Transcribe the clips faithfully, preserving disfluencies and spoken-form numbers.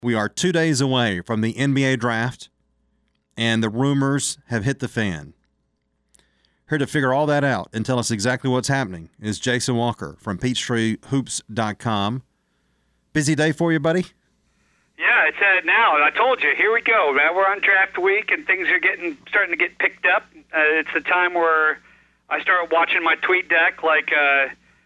We are two days away from the N B A draft, and the rumors have hit the fan. Here to figure all that out and tell us exactly what's happening is Jason Walker from Peachtree Hoops dot com. Busy day for you, buddy? Yeah, it's uh, now. I told you, here we go. Man, we're on draft week, and things are getting starting to get picked up. Uh, it's the time where I start watching my tweet deck like uh,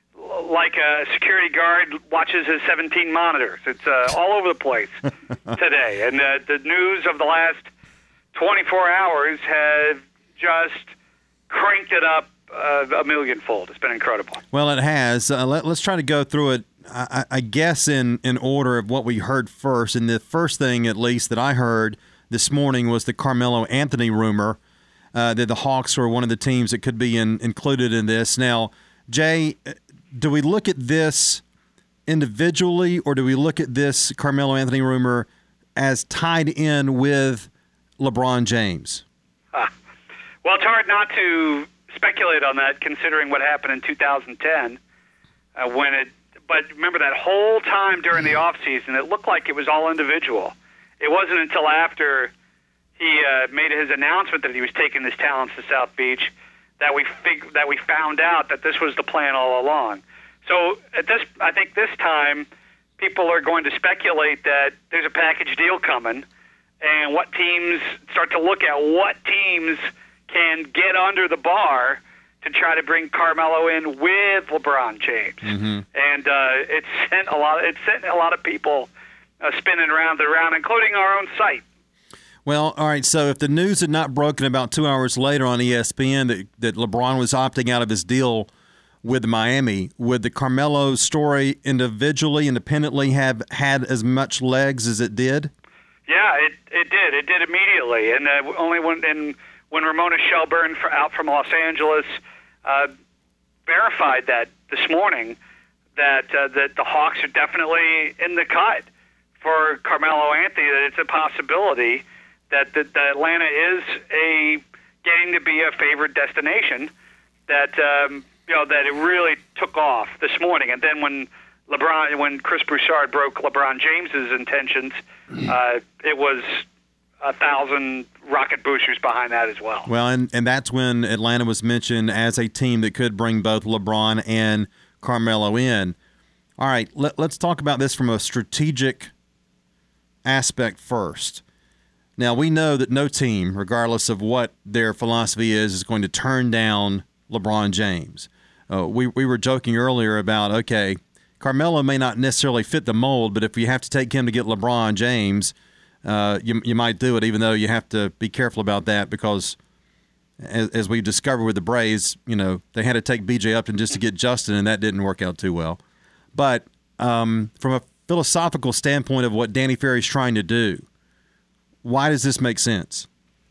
like a security guard watches his seventeen monitors. It's uh, all over the place today. And uh, the news of the last twenty-four hours have just cranked it up uh, a millionfold. It's been incredible. Well, it has. Uh, let, let's try to go through it, I, I guess, in, in order of what we heard first. And the first thing, at least, that I heard this morning was the Carmelo Anthony rumor uh, that the Hawks were one of the teams that could be in, included in this. Now, Jay, do we look at this individually, or do we look at this Carmelo Anthony rumor as tied in with LeBron James? Huh. Well, it's hard not to speculate on that, considering what happened in two thousand ten uh, when it. But remember that whole time during the off season, it looked like it was all individual. It wasn't until after he uh, made his announcement that he was taking his talents to South Beach that we fig- that we found out that this was the plan all along. So at this, I think this time, people are going to speculate that there's a package deal coming, and what teams start to look at what teams can get under the bar to try to bring Carmelo in with LeBron James. Mm-hmm. And uh, it sent a lot. It sent a lot of people uh, spinning around and around, including our own site. Well, all right. So if the news had not broken about two hours later on E S P N that that LeBron was opting out of his deal with Miami, would the Carmelo story individually, independently, have had as much legs as it did? Yeah, it it did. It did immediately, and uh, only when and. When Ramona Shelburne for, out from Los Angeles uh, verified that this morning, that uh, that the Hawks are definitely in the cut for Carmelo Anthony, that it's a possibility that, that, that Atlanta is a getting to be a favored destination, that um, you know that it really took off this morning. And then when LeBron, when Chris Broussard broke LeBron James's intentions, uh, it was a thousand rocket boosters behind that as well. Well, and, and that's when Atlanta was mentioned as a team that could bring both LeBron and Carmelo in. All right, let, let's talk about this from a strategic aspect first. Now, we know that no team, regardless of what their philosophy is, is going to turn down LeBron James. Uh, we, we were joking earlier about, okay, Carmelo may not necessarily fit the mold, but if you have to take him to get LeBron James, Uh, you you might do it, even though you have to be careful about that because, as, as we've discovered with the Braves, you know, they had to take B J Upton just to get Justin, and that didn't work out too well. But um, from a philosophical standpoint of what Danny Ferry's trying to do, why does this make sense?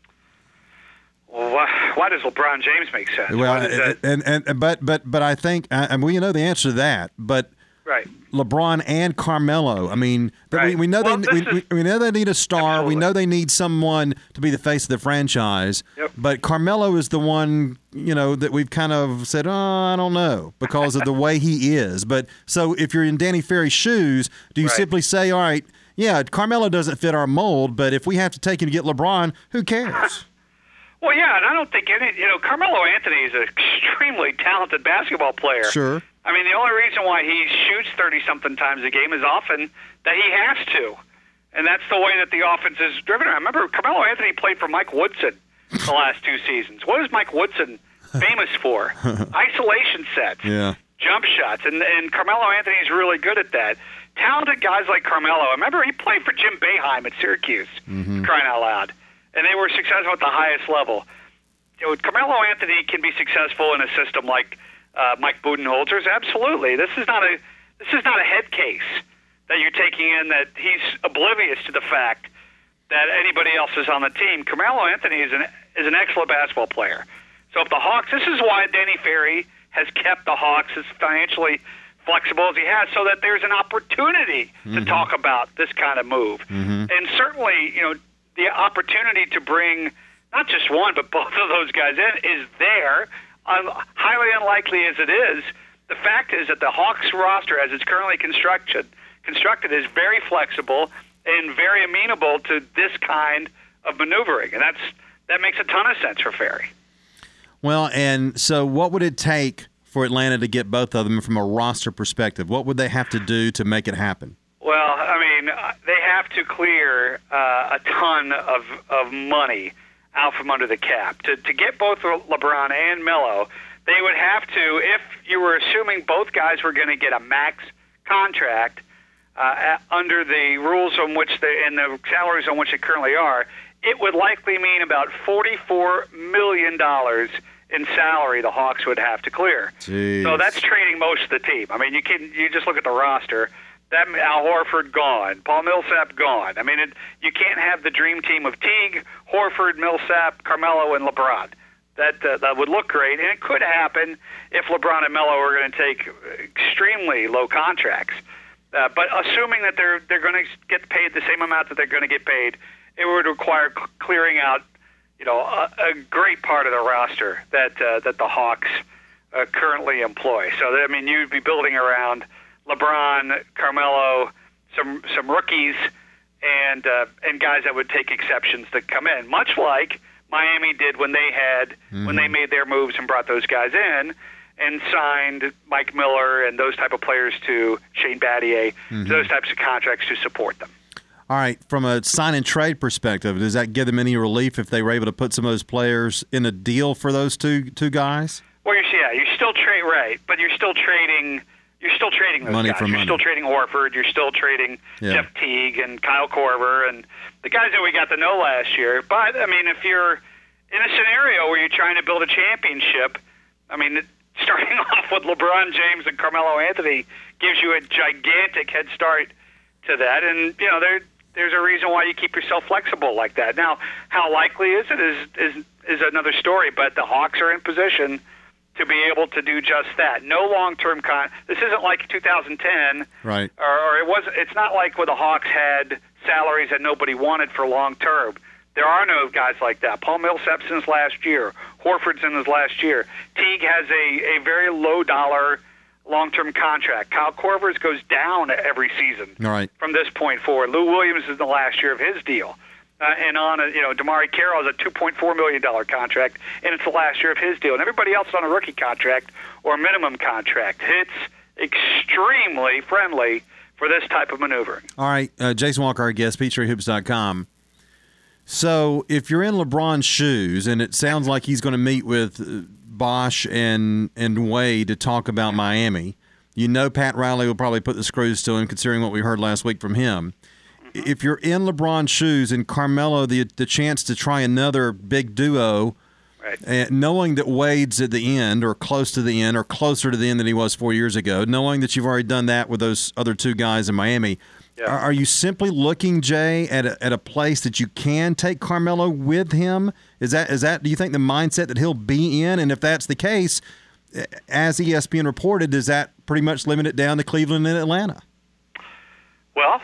Well, why, why does LeBron James make sense? Well, and, and, and but but but I think, and we know the answer to that, but. Right. LeBron and Carmelo. I mean, right. we, we know well, they we, is, we know they need a star. Absolutely. We know they need someone to be the face of the franchise. Yep. But Carmelo is the one, you know, that we've kind of said, oh, I don't know, because of the way he is. But so if you're in Danny Ferry's shoes, do you right. simply say, all right, yeah, Carmelo doesn't fit our mold, but if we have to take him to get LeBron, who cares? Well, yeah, and I don't think any, you know, Carmelo Anthony is an extremely talented basketball player. Sure. I mean, the only reason why he shoots thirty-something times a game is often that he has to. And that's the way that the offense is driven. I remember Carmelo Anthony played for Mike Woodson the last two seasons. What is Mike Woodson famous for? Isolation sets, yeah. jump shots. And, and Carmelo Anthony is really good at that. Talented guys like Carmelo. I remember he played for Jim Boeheim at Syracuse, mm-hmm. crying out loud. And they were successful at the highest level. You know, Carmelo Anthony can be successful in a system like Uh, Mike Budenholzer's. Absolutely. This is not a this is not a head case that you're taking in that he's oblivious to the fact that anybody else is on the team. Carmelo Anthony is an is an excellent basketball player. So if the Hawks, this is why Danny Ferry has kept the Hawks as financially flexible as he has, so that there's an opportunity mm-hmm. to talk about this kind of move. Mm-hmm. And certainly, you know, the opportunity to bring not just one but both of those guys in is there. Uh, highly unlikely as it is, the fact is that the Hawks roster, as it's currently constructed, constructed is very flexible. and very amenable to this kind of maneuvering, and that's that makes a ton of sense for Ferry. Well, and so what would it take for Atlanta to get both of them from a roster perspective? What would they have to do to make it happen? Well, I mean, they have to clear uh, a ton of, of money out from under the cap. To, to get both LeBron and Melo, they would have to, if you were assuming both guys were going to get a max contract uh, under the rules on which they, and the salaries on which they currently are, it would likely mean about forty-four million dollars in salary the Hawks would have to clear. Jeez. So that's trading most of the team. I mean, you can you just look at the roster. That Al Horford gone, Paul Millsap gone. I mean, it, you can't have the dream team of Teague, Horford, Millsap, Carmelo, and LeBron. That uh, that would look great, and it could happen if LeBron and Melo are going to take extremely low contracts. Uh, but assuming that they're they're going to get paid the same amount that they're going to get paid, it would require c- clearing out, you know, a, a great part of the roster that uh, that the Hawks uh, currently employ. So I mean, you'd be building around LeBron, Carmelo, some some rookies, and uh, and guys that would take exceptions to come in, much like Miami did when they had mm-hmm. when they made their moves and brought those guys in and signed Mike Miller and those type of players to Shane Battier, mm-hmm. those types of contracts to support them. All right, from a sign and trade perspective, does that give them any relief if they were able to put some of those players in a deal for those two two guys? Well, you're, yeah, you're still trade right, but you're still trading. You're still trading those money guys. For you're money. still trading Horford. You're still trading yeah. Jeff Teague and Kyle Korver and the guys that we got to know last year. But, I mean, if you're in a scenario where you're trying to build a championship, I mean, starting off with LeBron James and Carmelo Anthony gives you a gigantic head start to that. And, you know, there there's a reason why you keep yourself flexible like that. Now, how likely is it is is, is another story, but the Hawks are in position to be able to do just that. No long-term con. This isn't like two thousand ten, right? Or, or it was. It's not like where the Hawks had salaries that nobody wanted for long-term. There are no guys like that. Paul Millsap's in his last year. Horford's in his last year. Teague has a, a very low-dollar long-term contract. Kyle Korver's goes down every season right. from this point forward. Lou Williams is in the last year of his deal. Uh, and on, a, you know, Damari Carroll has a two point four million dollars contract, and it's the last year of his deal. And everybody else is on a rookie contract or a minimum contract. It's extremely friendly for this type of maneuvering. All right, uh, Jason Walker, our guest, Peachtree Hoops dot com. So if you're in LeBron's shoes, and it sounds like he's going to meet with Bosh and, and Wade to talk about Miami, you know Pat Riley will probably put the screws to him, considering what we heard last week from him. If you're in LeBron's shoes and Carmelo, the the chance to try another big duo, right. and knowing that Wade's at the end or close to the end or closer to the end than he was four years ago, knowing that you've already done that with those other two guys in Miami, yeah. are, are you simply looking, Jay, at a, at a place that you can take Carmelo with him? Is that is that do you think the mindset that he'll be in? And if that's the case, as E S P N reported, does that pretty much limit it down to Cleveland and Atlanta? Well,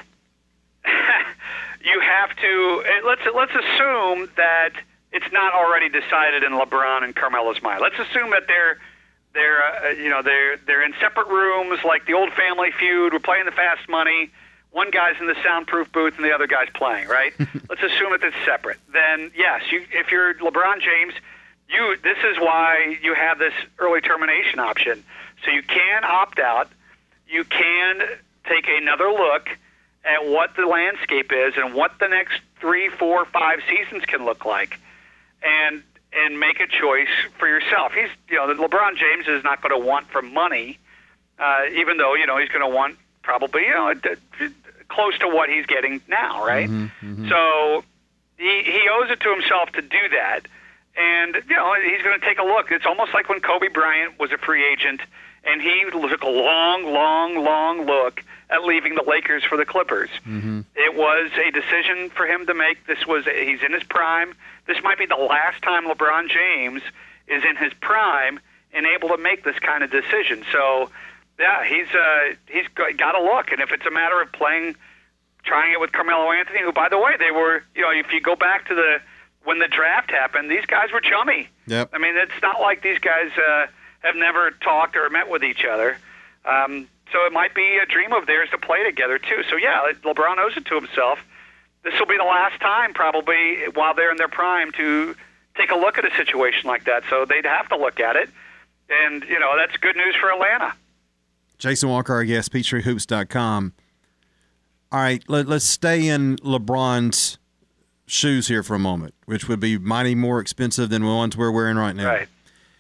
you have to let's let's assume that it's not already decided in LeBron and Carmelo's mind. Let's assume that they're they're uh, you know they're they're in separate rooms, like the old Family Feud. We're playing the fast money. One guy's in the soundproof booth and the other guy's playing. Right? Let's assume that it's separate. Then yes, you, if you're LeBron James, you this is why you have this early termination option. So you can opt out. You can take another look at what the landscape is and what the next three, four, five seasons can look like, and and make a choice for yourself. He's, you know, LeBron James is not going to want for money, uh, even though, you know, he's going to want probably, you know, close to what he's getting now, right? Mm-hmm, mm-hmm. So he he owes it to himself to do that, and you know, he's going to take a look. It's almost like when Kobe Bryant was a free agent, and he took a long, long, long look at leaving the Lakers for the Clippers. Mm-hmm. It was a decision for him to make. This was he's in his prime. This might be the last time LeBron James is in his prime and able to make this kind of decision. So, yeah, he's uh, he's got to look. And if it's a matter of playing, trying it with Carmelo Anthony, who, by the way, they were, you know, if you go back to the when the draft happened, these guys were chummy. Yep. I mean, it's not like these guys uh, have never talked or met with each other. Um, so it might be a dream of theirs to play together, too. So, yeah, LeBron owes it to himself. This will be the last time, probably, while they're in their prime, to take a look at a situation like that. So they'd have to look at it. And, you know, that's good news for Atlanta. Jason Walker, our guest, Peachtree Hoops dot com. All right, let, let's stay in LeBron's shoes here for a moment, which would be mighty more expensive than the ones we're wearing right now. Right.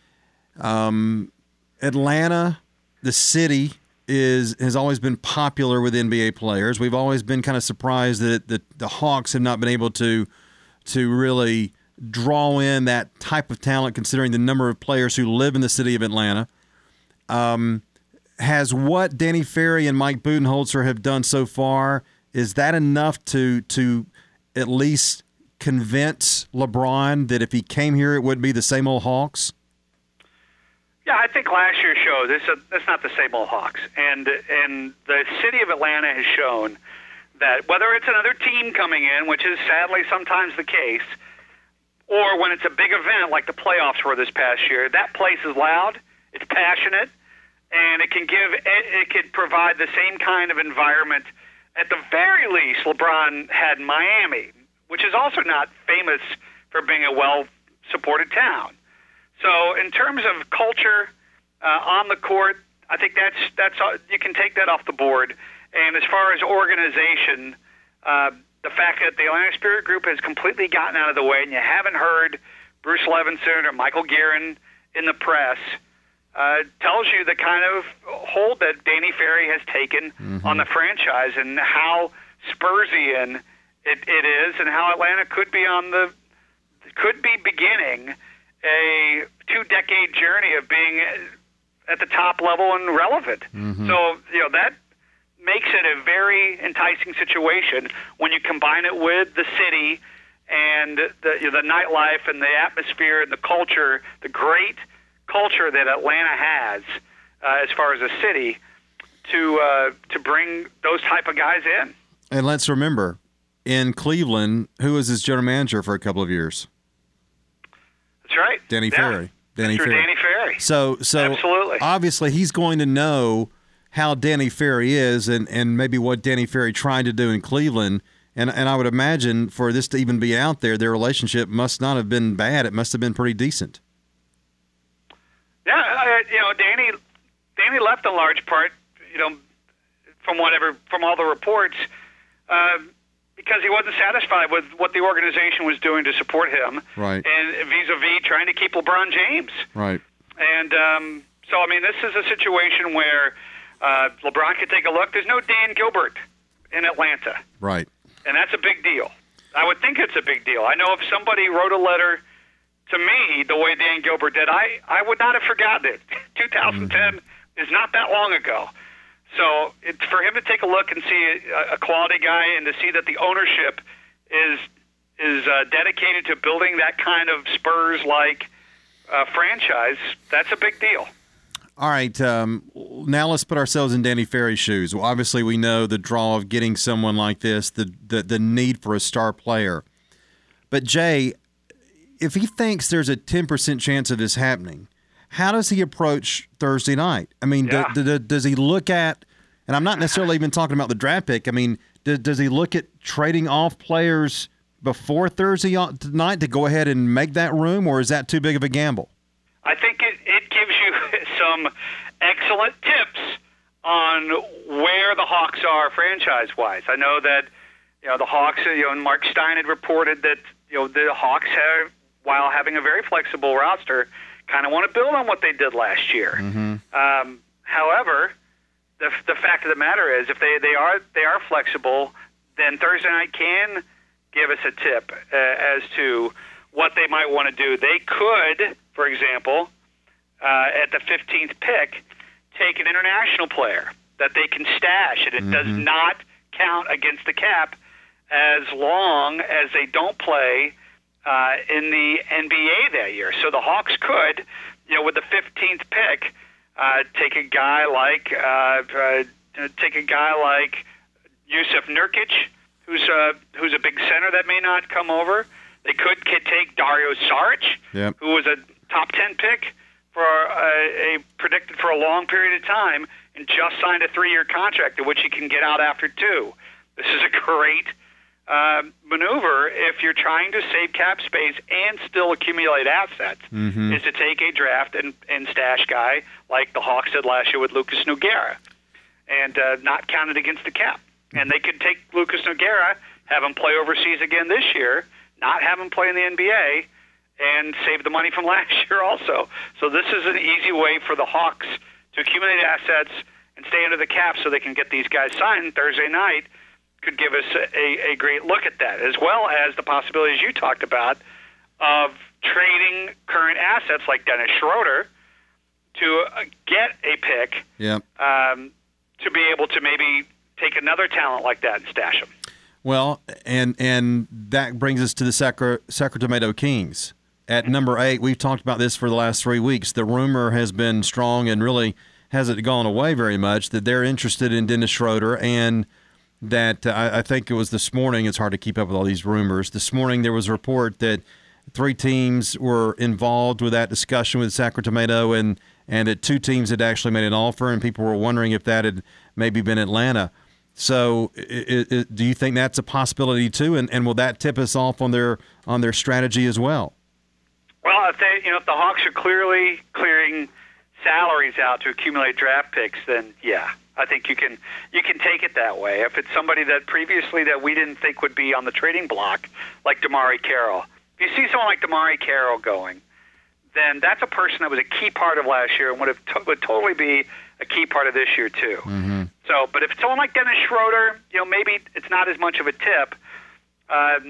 Um, Atlanta, the city, is has always been popular with N B A players. We've always been kind of surprised that the, the Hawks have not been able to to really draw in that type of talent, considering the number of players who live in the city of Atlanta. Um, has what Danny Ferry and Mike Budenholzer have done so far, is that enough to to at least convince LeBron that if he came here it would be the same old Hawks? Yeah, I think last year showed this. Uh, that's not the same old Hawks, and and the city of Atlanta has shown that whether it's another team coming in, which is sadly sometimes the case, or when it's a big event like the playoffs were this past year, that place is loud, it's passionate, and it can give it, it could provide the same kind of environment. At the very least, LeBron had Miami, which is also not famous for being a well-supported town. So in terms of culture uh, on the court, I think that's that's you can take that off the board. And as far as organization, uh, the fact that the Atlanta Spirit Group has completely gotten out of the way, and you haven't heard Bruce Levinson or Michael Guerin in the press, uh, tells you the kind of hold that Danny Ferry has taken mm-hmm. on the franchise and how Spursian it, it is, and how Atlanta could be on the could be beginning a two-decade journey of being at the top level and relevant. Mm-hmm. So, you know, that makes it a very enticing situation when you combine it with the city and the, you know, the nightlife and the atmosphere and the culture, the great culture that Atlanta has uh, as far as a city to uh, to bring those type of guys in. And let's remember, in Cleveland, who was his general manager for a couple of years? That's right. Danny yeah. Ferry. Danny Mister Ferry. Danny Ferry. So, so Absolutely. Obviously he's going to know how Danny Ferry is and, and maybe what Danny Ferry tried to do in Cleveland. And and I would imagine for this to even be out there, their relationship must not have been bad. It must have been pretty decent. Yeah, uh, you know, Danny Danny left in large part, you know, from whatever from all the reports, uh, because he wasn't satisfied with what the organization was doing to support him, right? And vis-a-vis trying to keep LeBron James, right? And um, so, I mean, this is a situation where uh, LeBron could take a look. There's no Dan Gilbert in Atlanta, right? And that's a big deal. I would think it's a big deal. I know if somebody wrote a letter to me the way Dan Gilbert did, I, I would not have forgotten it. twenty ten mm-hmm. is not that long ago. So it's for him to take a look and see a, a quality guy and to see that the ownership is is uh, dedicated to building that kind of Spurs-like uh, franchise, that's a big deal. All right, um, now let's put ourselves in Danny Ferry's shoes. Well, obviously, we know the draw of getting someone like this, the, the the need for a star player. But, Jay, if he thinks there's a ten percent chance of this happening, how does he approach Thursday night? I mean, yeah. do, do, does he look at, and I'm not necessarily even talking about the draft pick, I mean, do, does he look at trading off players before Thursday night to go ahead and make that room, or is that too big of a gamble? I think it, it gives you some excellent tips on where the Hawks are franchise-wise. I know that, you know, the Hawks, you know, and Mark Stein had reported that, you know, the Hawks have, while having a very flexible roster, kind of want to build on what they did last year. Mm-hmm. Um, however, the the fact of the matter is, if they, they are they are flexible, then Thursday night can give us a tip uh, as to what they might want to do. They could, for example, uh, at the fifteenth pick, take an international player that they can stash, and it mm-hmm. does not count against the cap as long as they don't play uh, in the N B A that year. So the Hawks could, you know, with the fifteenth pick, uh, take a guy like uh, uh, take a guy like Yusuf Nurkic, who's a who's a big center that may not come over. They could take Dario Saric, yep. who was a top ten pick for a, a predicted for a long period of time and just signed a three-year contract, in which he can get out after two. This is a great uh, maneuver if you're trying to save cap space and still accumulate assets. Mm-hmm. Is to take a draft and, and stash guy like the Hawks did last year with Lucas Nogueira, and uh, not count it against the cap. And they could take Lucas Nogueira, have him play overseas again this year, not have him play in the N B A, and save the money from last year also. So this is an easy way for the Hawks to accumulate assets and stay under the cap so they can get these guys signed Thursday night. Could give us a, a great look at that, as well as the possibilities you talked about of trading current assets like Dennis Schroeder to uh, get a pick, yep. um, to be able to maybe take another talent like that and stash them. Well, and and that brings us to the Sacra, Sacramento Kings. At number eight, we've talked about this for the last three weeks. The rumor has been strong and really hasn't gone away very much that they're interested in Dennis Schroeder, and that uh, I, I think it was this morning. It's hard to keep up with all these rumors. This morning there was a report that three teams were involved with that discussion with Sacramento, and, and that two teams had actually made an offer, and people were wondering if that had maybe been Atlanta. So it, it, do you think that's a possibility too, and, and will that tip us off on their on their strategy as well? Well, if they, you know, if the Hawks are clearly clearing salaries out to accumulate draft picks, then yeah, I think you can you can take it that way. If it's somebody that previously that we didn't think would be on the trading block, like DeMarre Carroll, if you see someone like DeMarre Carroll going, then that's a person that was a key part of last year and would have to, would totally be a key part of this year too. Mm-hmm. So, but if it's someone like Dennis Schroeder, you know, maybe it's not as much of a tip, um,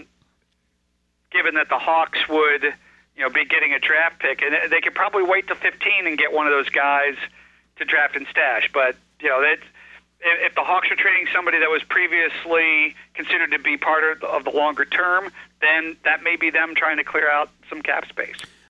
given that the Hawks would, you know, be getting a draft pick, and they could probably wait to fifteen and get one of those guys to draft and stash. But you know, that if the Hawks are trading somebody that was previously considered to be part of the longer term, then that may be them trying to clear out some cap space.